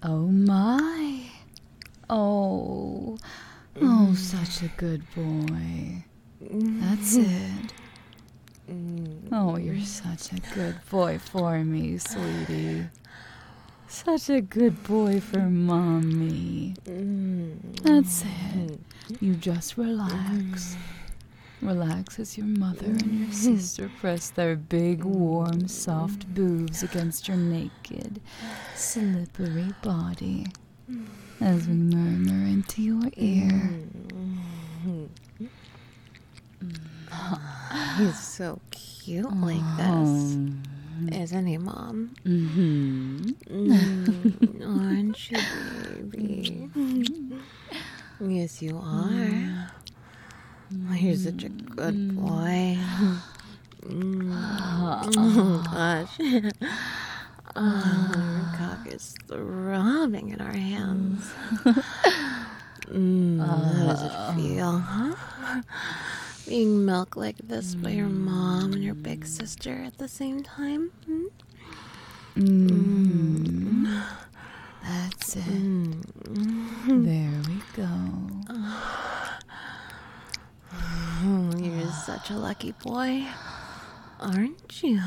Oh, my. Oh, such a good boy. That's it. Oh, you're such a good boy for me, sweetie. Such a good boy for Mommy. That's it. You just relax. Relax as your mother and your sister press their big, warm, soft boobs against your naked, slippery body as we murmur into your ear. He's so cute like this, isn't he, Mom? Aren't you, baby? Yes, you are. You're such a good boy. Oh, gosh. Your cock is throbbing in our hands. How does it feel, huh? Being milked like this by your mom and your big sister at the same time? That's it. There we go. You're such a lucky boy, aren't you?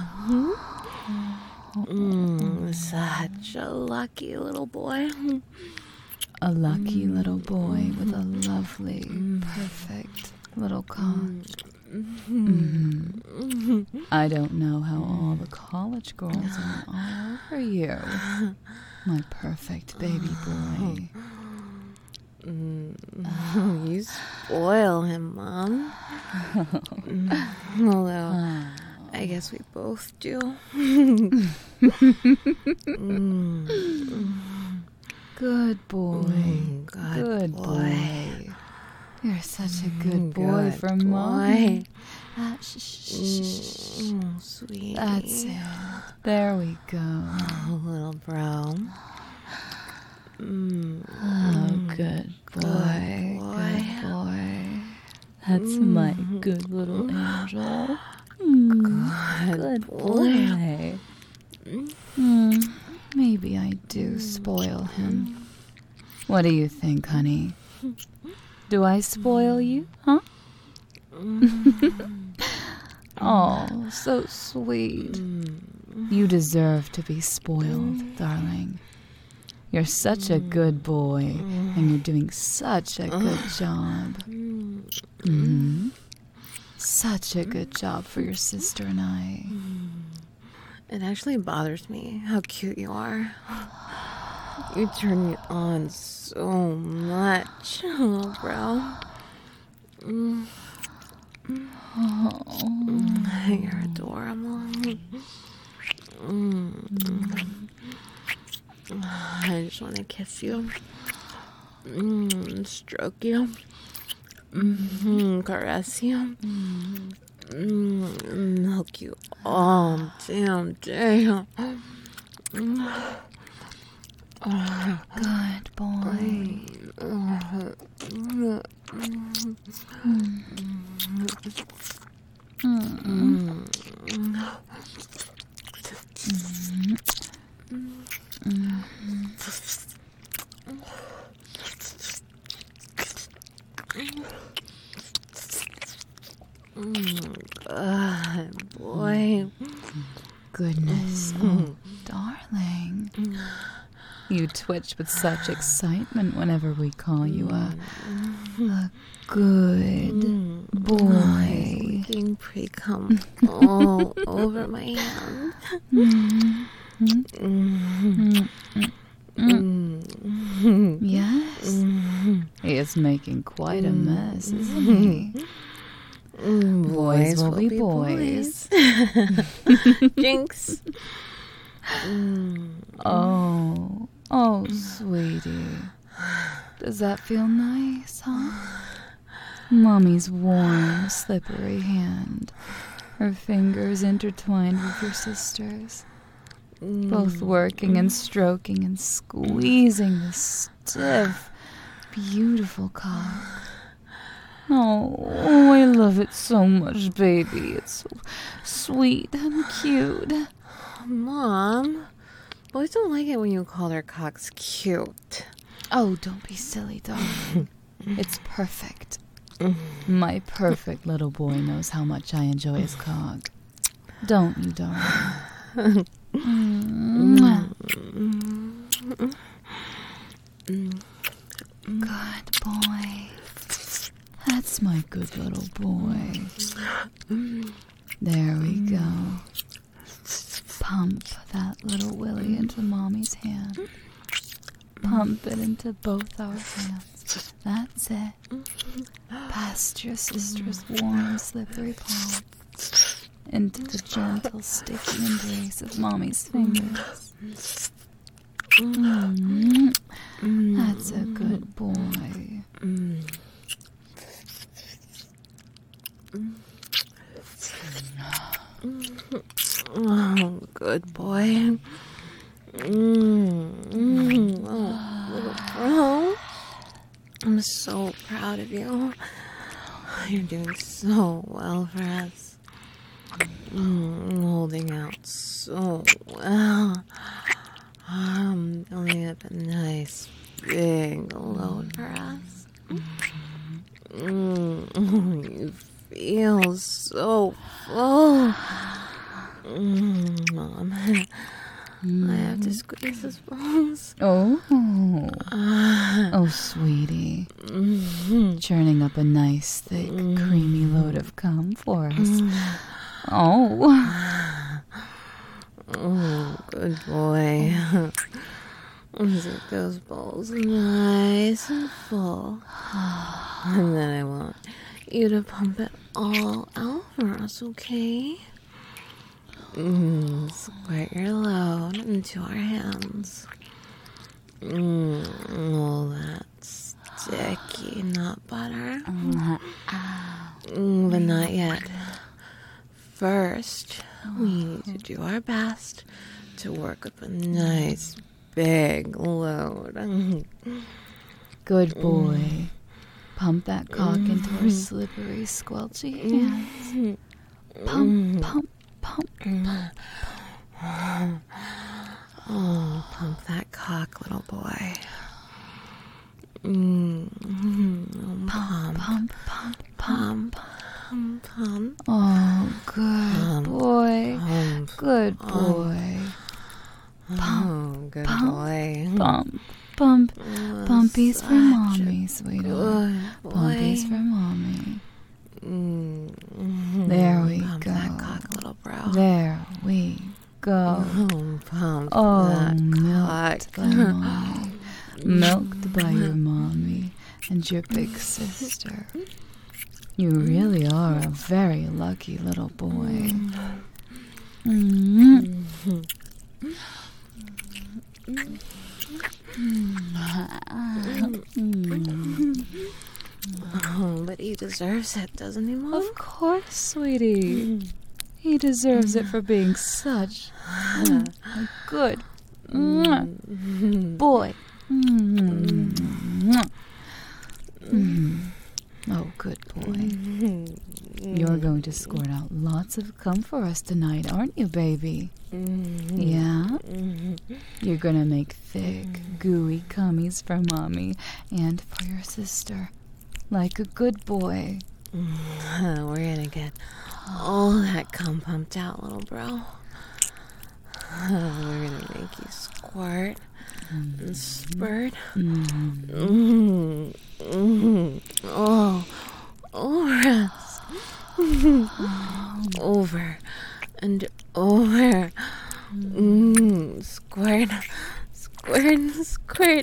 Such a lucky little boy. A lucky little boy with a lovely, perfect little cock. I don't know how all the college girls are all over you. My perfect baby boy. You spoil him, Mom. Although, I guess we both do. Good boy. Good boy. You're such a good boy for Mom. Sweet. That's it. There we go. Oh, little bro. Oh, good boy. Good boy. That's my good little angel. Good boy. Maybe I do spoil him. What do you think, honey? Do I spoil you, huh? Oh, so sweet. You deserve to be spoiled, darling. You're such a good boy, and you're doing such a good job. Such a good job for your sister and I. It actually bothers me how cute you are. You turn me on so much, little bro. You're adorable. I just want to kiss you, stroke you, caress you, milk you all damn day. Good boy. Good boy. Goodness, oh, darling. You twitch with such excitement whenever we call you a good boy. Leaking pre-cum all over my hand. Yes. He is making quite a mess, isn't he? Boys will be boys. Jinx. Oh, sweetie. Does that feel nice, huh? Mommy's warm, slippery hand. Her fingers intertwined with your sister's. Both working and stroking and squeezing the stiff, beautiful cock. Oh, I love it so much, baby. It's so sweet and cute. Mom, Boys don't like it when you call their cocks cute. Oh, don't be silly, darling. It's perfect. My perfect little boy knows how much I enjoy his cock. Don't you, darling? Good boy. That's my good little boy. There we go. Pump that little willy into Mommy's hand. Pump it into both our hands. That's it. Past your sister's warm, slippery palm. Into the gentle, sticky embrace of Mommy's fingers. That's a good boy. Oh, good boy. Oh, little bro. I'm so proud of you. You're doing so well for us. Holding out so well. Filling up a nice big load for us. You feel so full. Mom, I have to squeeze his bones. Oh, sweetie. Churning up a nice, thick, creamy load of cum for us. Oh, good boy. Get those bowls nice and full. And then I want you to pump it all out for us, okay? Squirt your load into our hands. All that sticky nut butter. But not yet. First, we need to do our best to work up a nice big load. Good boy. Pump that cock into our slippery, squelchy hands. Pump, pump, pump, pump. Oh, pump that cock, little boy. Pump, pump, pump, pump. Pump. Oh, good boy. Good boy. Pump. Good boy. Pump, pump. Pumpies for Mommy, sweetheart. Pumpies for Mommy. There we Pump go. that cock, little bro. There we go. Pump Oh, that milked cock. by Mommy. Milked by your Mommy and your big sister. You really are a very lucky little boy. Oh, but he deserves it, doesn't he, Mom? Of course, sweetie. He deserves it for being such a good boy. Oh, good boy. You're going to squirt out lots of cum for us tonight, aren't you, baby? Yeah? You're going to make thick, gooey cummies for Mommy and for your sister, like a good boy. We're gonna get all that cum pumped out, little bro. We're gonna make you squirt and spurt. Oh, over us. Over and over. Squirt, squirt, squirt.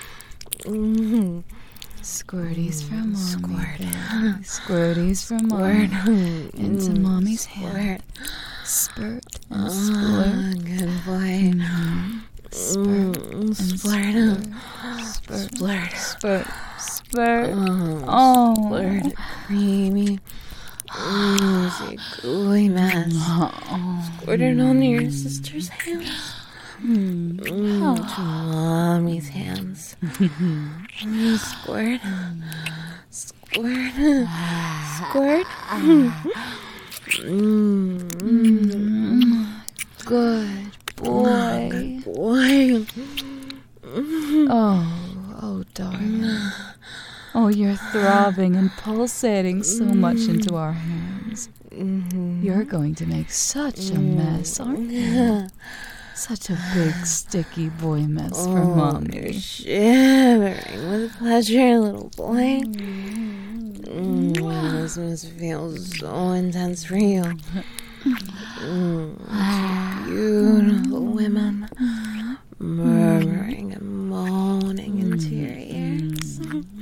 Squirties for Mommy. Squirt. Baby. Squirties for Mommy. Into Mommy's hand. Spurt and squirt. Good boy. Spurt and Splurt. spurt. Splurt. Spurt. Spurt. Oh. Splurt. Creamy. Oozy, gooey mess. Squirt it onto your sister's hands. To Mommy's hands. Squirt. Squirt. Squirt. Good boy. Boy. Oh, darling. Oh, you're throbbing and pulsating so much into our hands. You're going to make such a mess, aren't you? Such a big, sticky boy mess for Mommy. You're shivering with pleasure, little boy. This must feel so intense for you. Beautiful women murmuring and moaning into your ears.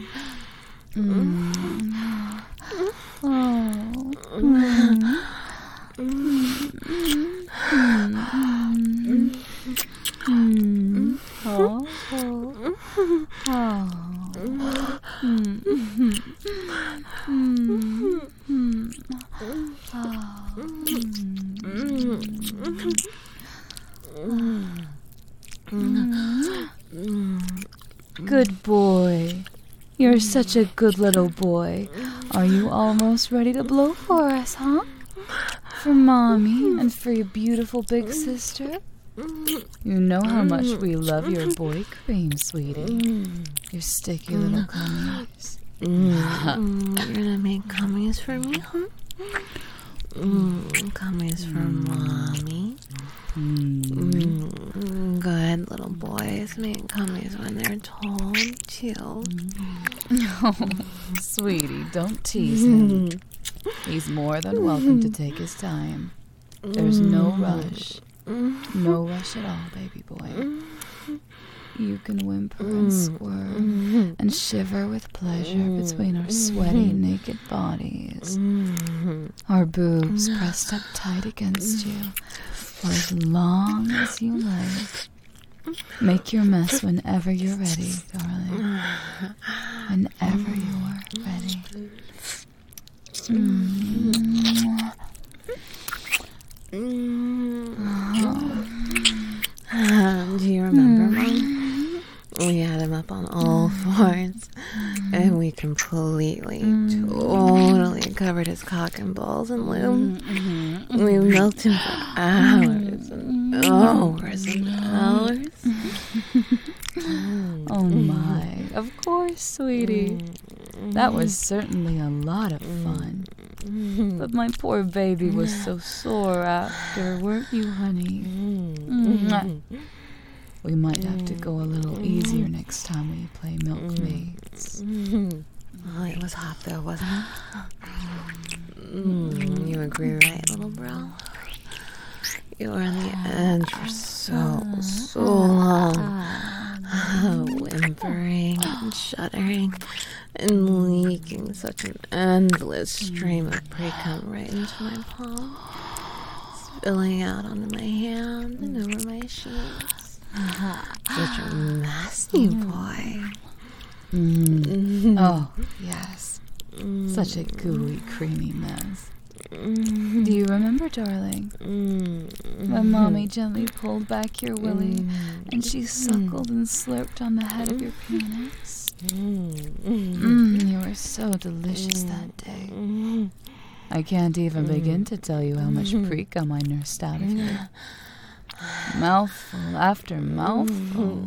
Good boy. You're such a good little boy. Are you almost ready to blow for us, huh? For Mommy and for your beautiful big sister? You know how much we love your boy cream, sweetie. Your sticky little cummies. You're gonna make cummies for me, huh? Cummies for Mommy. Good little boys make cummies when they're told to. Oh, sweetie, don't tease him. He's more than welcome to take his time. There's no rush. No rush at all, baby boy. You can whimper and squirm and shiver with pleasure between our sweaty, naked bodies. Our boobs pressed up tight against you for as long as you like. Make your mess whenever you're ready, darling. Whenever you're ready. Do you remember, Mom? We had him up on all fours, and we completely, totally covered his cock and balls in lube. We milked him for hours and hours and hours. Oh my, of course, sweetie. That was certainly a lot of fun. But my poor baby was so sore after, weren't you, honey? We might have to go a little easier next time we play milkmaids. Well, it was hot though, wasn't it? You agree, right, little bro? You were on the edge for so long. Whimpering and shuddering and leaking such an endless stream of pre-cum right into my palm, spilling out onto my hand and over my sheets. Such a messy boy. Oh, yes. Such a gooey, creamy mess. Do you remember, darling, when Mommy gently pulled back your willy and she suckled and slurped on the head of your penis? You were so delicious that day. I can't even begin to tell you how much pre-cum I nursed out of you. Mouthful after mouthful.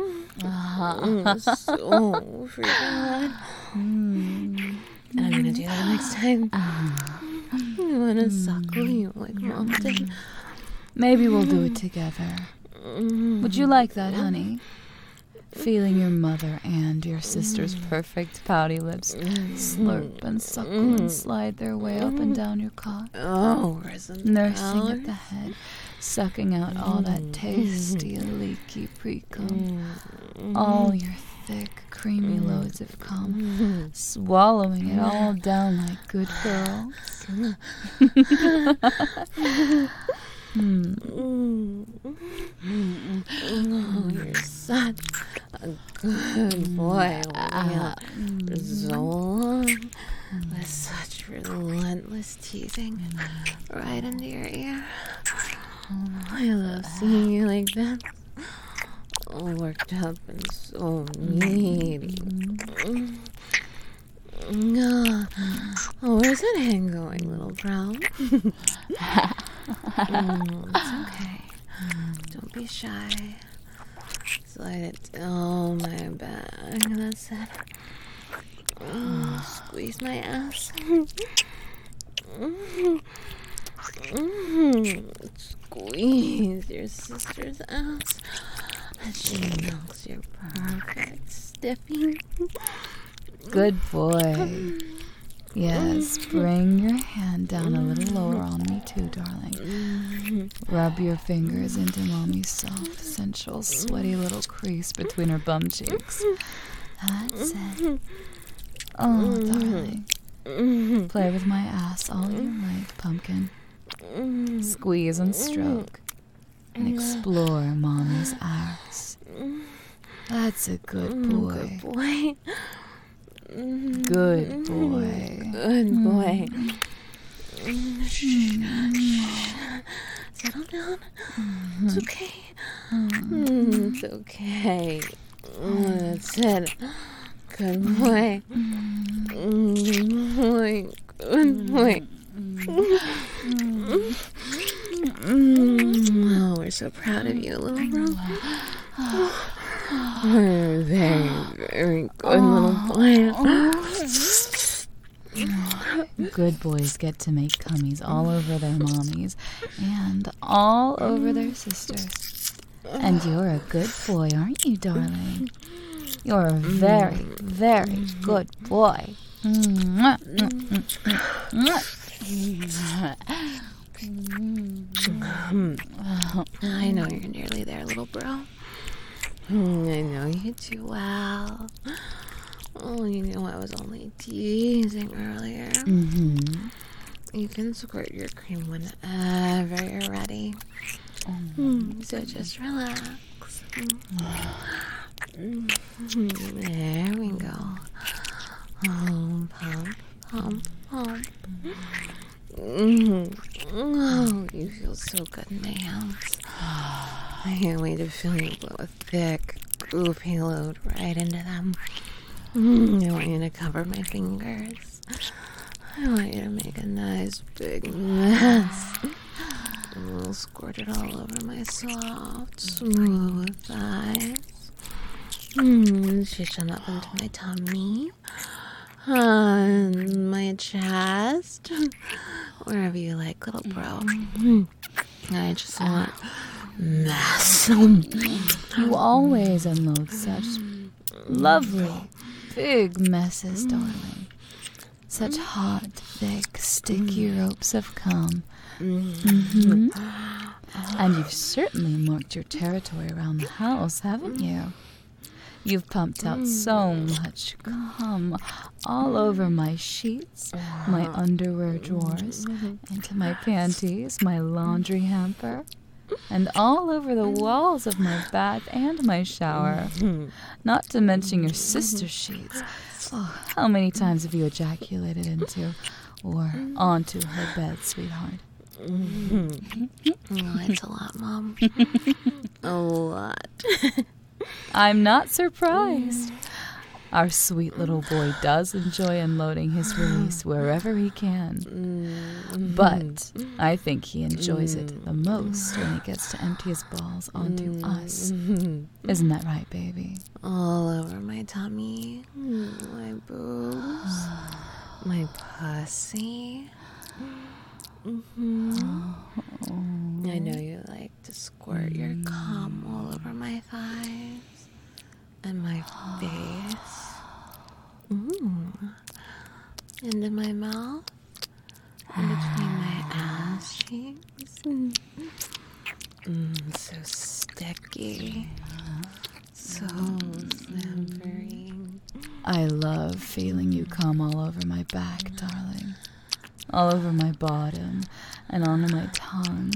So freaking hot. And I'm gonna do that next time. I wanna suckle you like Mom did. Maybe we'll do it together. Would you like that, honey? Feeling your mother and your sister's perfect pouty lips slurp and suckle and slide their way up and down your cock. Oh, where's the Nursing at the head, sucking out all that tasty and leaky pre-cum. All your thick, creamy loads of cum, swallowing it all down like good girls. Oh, you're such a good boy. For so long, with such relentless teasing right into your ear. I love seeing you like that. All worked up and so needy. Oh, where's that hand going, little brown? It's okay. Don't be shy. Slide it down my back. That's it. Squeeze my ass. Squeeze your sister's ass. And she milks your perfect stiffy. Good boy. Yes, bring your hand down a little lower on me too, darling. Rub your fingers into Mommy's soft, sensual, sweaty little crease between her bum cheeks. That's it. Oh, darling. Play with my ass all you like, pumpkin. Squeeze and stroke. And explore Mommy's ass. That's a good boy. Good boy. Good boy. Good boy. Settle down. It's okay. It's okay. That's it. Good boy. Good boy. Good boy. Oh, we're so proud of you, little bro. Very, very good little boy. Good boys get to make cummies all over their mommies and all over their sisters. And you're a good boy, aren't you, darling? You're a very, very good boy. I know you're nearly there, little bro. I know you do well. Oh, you know I was only teasing earlier. You can squirt your cream whenever you're ready. So just relax. There we go. Oh, pump, pump, pump. Oh, you feel so good in my hands. I can't wait to feel you blow a thick, goofy load right into them. I want you to cover my fingers. I want you to make a nice big mess. And we'll squirt it all over my soft, smooth thighs. Shush on up into my tummy. On my chest. Wherever you like, little bro. I just want mess. You always unload such lovely, big messes, darling. Such hot, thick, sticky ropes of cum. And you've certainly marked your territory around the house, haven't you? You've pumped out so much cum all over my sheets, my underwear drawers, into my panties, my laundry hamper, and all over the walls of my bath and my shower. Not to mention your sister's sheets. Oh, how many times have you ejaculated into or onto her bed, sweetheart? Oh, it's a lot, Mom. A lot. I'm not surprised. Our sweet little boy does enjoy unloading his release wherever he can. But I think he enjoys it the most when he gets to empty his balls onto us. Isn't that right, baby? All over my tummy, my boobs, my pussy. I know you like to squirt your cum all over my thighs and my face. Into my mouth and between my ass cheeks. So sticky. So slippery. I love feeling you come all over my back, darling. All over my bottom and onto my tongue.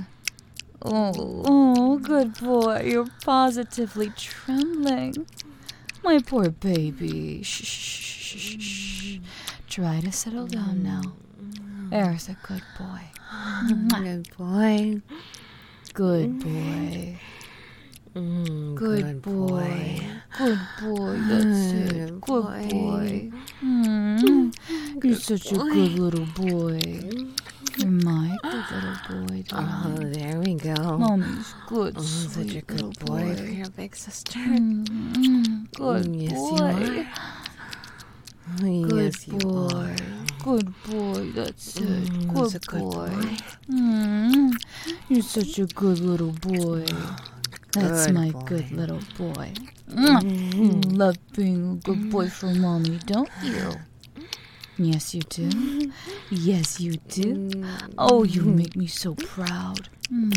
Oh, good boy. You're positively trembling. My poor baby. Shh. Try to settle down now. There's a good boy. Good boy. Good boy. Good boy. Good boy. That's it. Good boy. You're such a good little boy. You're my good little boy, Oh, darling. there we go. Mommy's good, Oh, sweet such a little good boy for your big sister. Good Yes, boy. you are. Good Yes, you boy. are. Good boy. That's it. He's Good a good boy. boy. You're such a good little boy. That's Good my boy. good little boy. You love being a good boy for mommy, don't you? Yes, you do. Yes, you do. Oh, you make me so proud.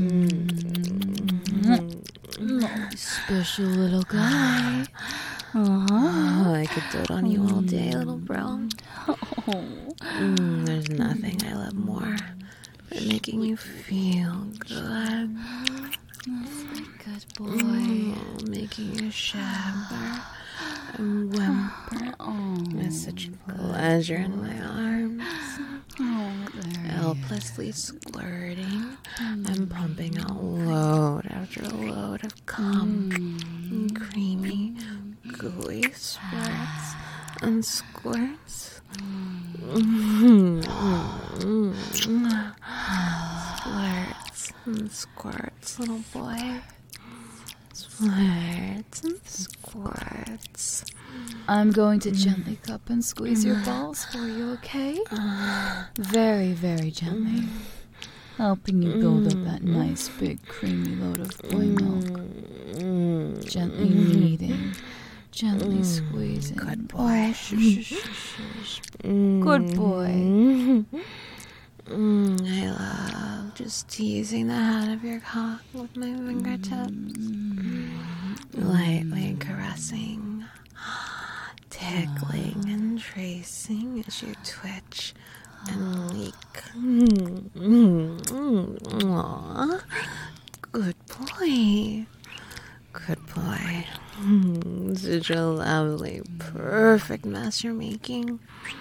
Mommy's special little guy. Oh, I could dote on you all day, little bro. Oh. There's nothing I love more than making you feel good. Good boy. Making you shiver and whimper. Oh, With such pleasure in my arms. there Helplessly squirting and pumping out load after load of cum and creamy, gooey squirts and squirts. Squirts and squirts, little boy. Squirts and squirts. I'm going to gently cup and squeeze your balls for you, okay? Very, very gently. Helping you build up that nice, big, creamy load of boy milk. Gently kneading. Gently squeezing. Good boy. Oh, shush, shush, shush, shush. Good boy. I love just teasing the head of your cock with my fingertips. Lightly caressing, tickling and tracing as you twitch and leak. Aw, good boy. Good boy. Such a lovely, perfect mess you're making.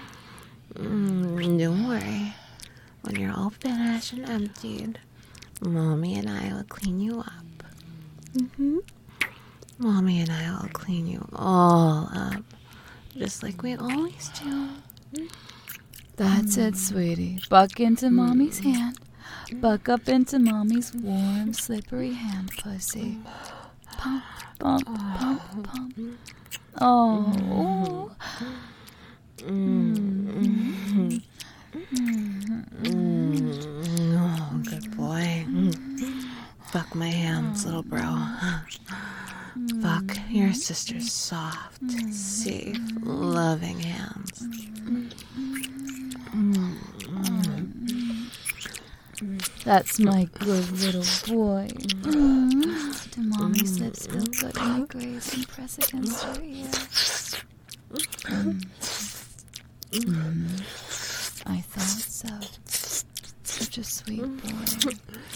Don't worry. When you're all finished and emptied, Mommy and I will clean you up. Mommy and I will clean you all up, just like we always do. That's it, sweetie. Buck into mommy's hand. Buck up into mommy's warm, slippery hand, pussy. Pump, pump, pump, pump. Oh. Oh, good boy. Fuck my hands, little bro. Fuck your sister's soft, safe, loving hands. That's my good little boy. Do mommy's lips feel good when I graze and press against her ear? I thought so. Such a sweet boy.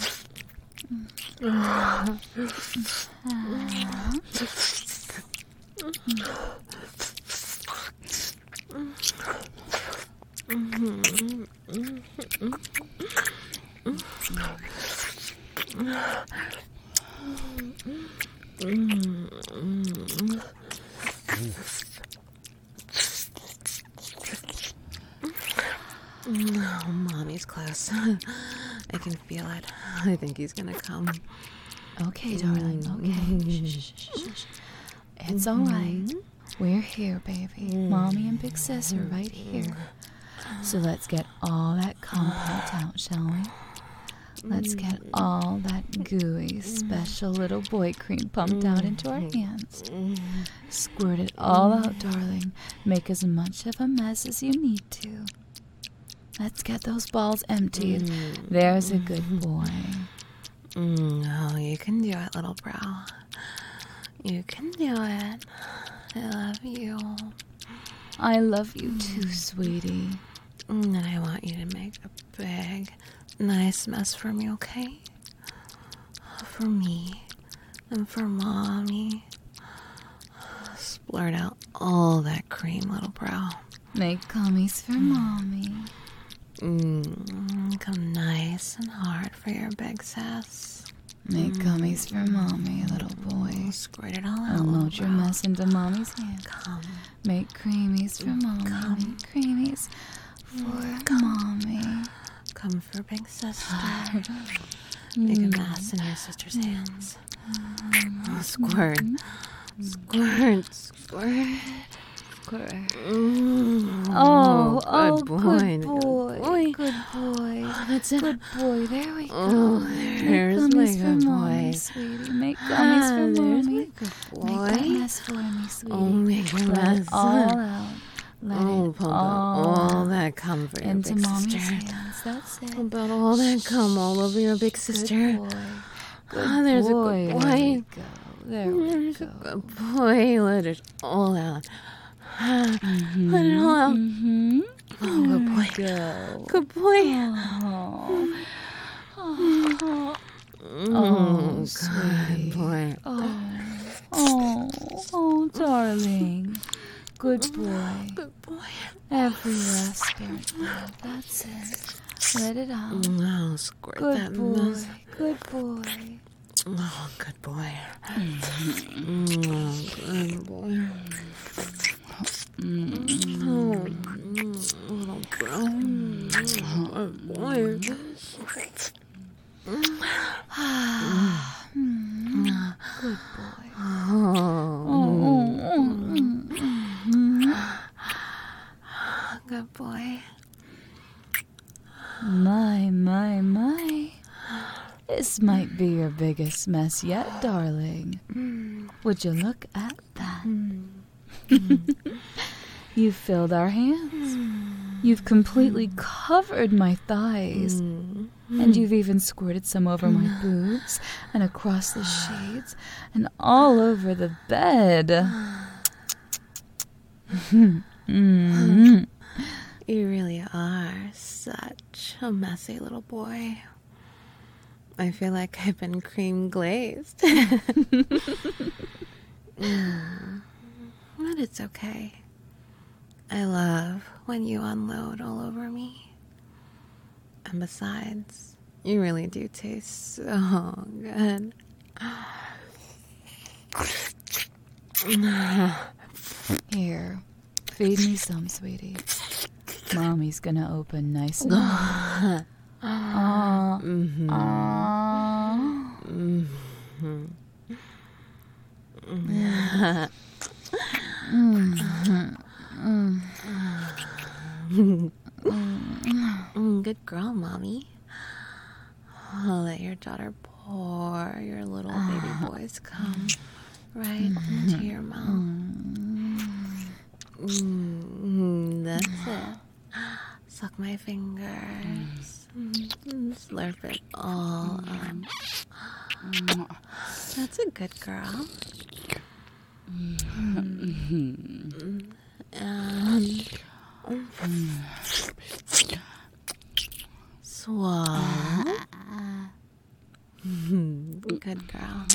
Oh, Mommy's close. I can feel it. I think he's gonna come. Okay, darling. Okay. Shh, shh, shh, shh. It's all right. We're here, baby. Mommy and Big Sis are right here. So let's get all that cum pumped out, shall we? Let's get all that gooey, special little boy cream pumped out into our hands. Squirt it all out, darling. Make as much of a mess as you need to. Let's get those balls emptied. There's a good boy. Oh, you can do it, little bro. You can do it. I love you. I love you too, sweetie. And I want you to make a big, nice mess for me, okay? For me and for Mommy. Splurt out all that cream, little bro. Make cummies for Mommy. Come nice and hard for your big sis. Make gummies for Mommy, little boy. Squirt it all out, I'll little load your bro. mess into Mommy's hand. Come. Make creamies for Mommy. Make creamies for Mommy. come for big sister. Make a mess in your sister's hands. Oh, squirt. Squirt, squirt. Oh, good boy. Good boy. Oh, that's it. Good boy. There we go. Oh, there's my Make gummies good for boy. mommy, sweetie. Make gummies for There's mommy. my good boy. Make that mess for me, sweetie. Oh, make a Let mess. it all out. Let Oh, it pump out all all that cum for your into big mommy's sister. hands. That's it. Pump out all that cum all over your big sister. Good boy. Good Oh, there's boy. a good There we boy. go. There we There's go. a good boy. Let it all out. Let it all out. Mm-hmm. Oh, good boy. Go. Good boy. Oh, Oh, sweetie. good boy. Oh, darling. Good boy. Good boy. Every last bit. That's it. Let it out. Oh, squirt Good that boy. mess. Good boy. Oh, good boy. Oh, good boy. Oh, little bro. Good boy. Good boy. Good boy. My. This might be your biggest mess yet, darling. Would you look at that? You've filled our hands. You've completely covered my thighs. And you've even squirted some over my boobs and across the sheets and all over the bed. You really are such a messy little boy. I feel like I've been cream glazed. But it's okay. I love when you unload all over me. And besides, you really do taste so good. Here, feed me some, sweetie. Mommy's gonna open nice and wide. Good girl, Mommy. I'll let your daughter pour your little baby boys come right into your mouth. That's it. Suck my fingers. Slurp it all up. That's a good girl. And swallow. Good girl.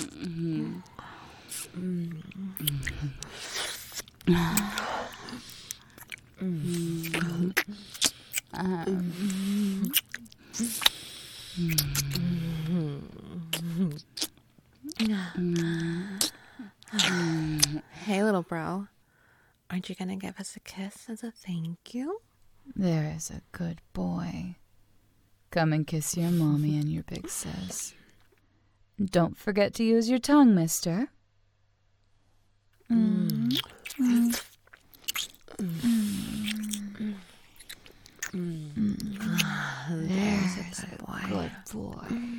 Hey, little bro. Aren't you gonna give us a kiss as a thank you? There is a good boy. Come and kiss your mommy and your big sis. Don't forget to use your tongue, mister. There's a good boy. Good boy.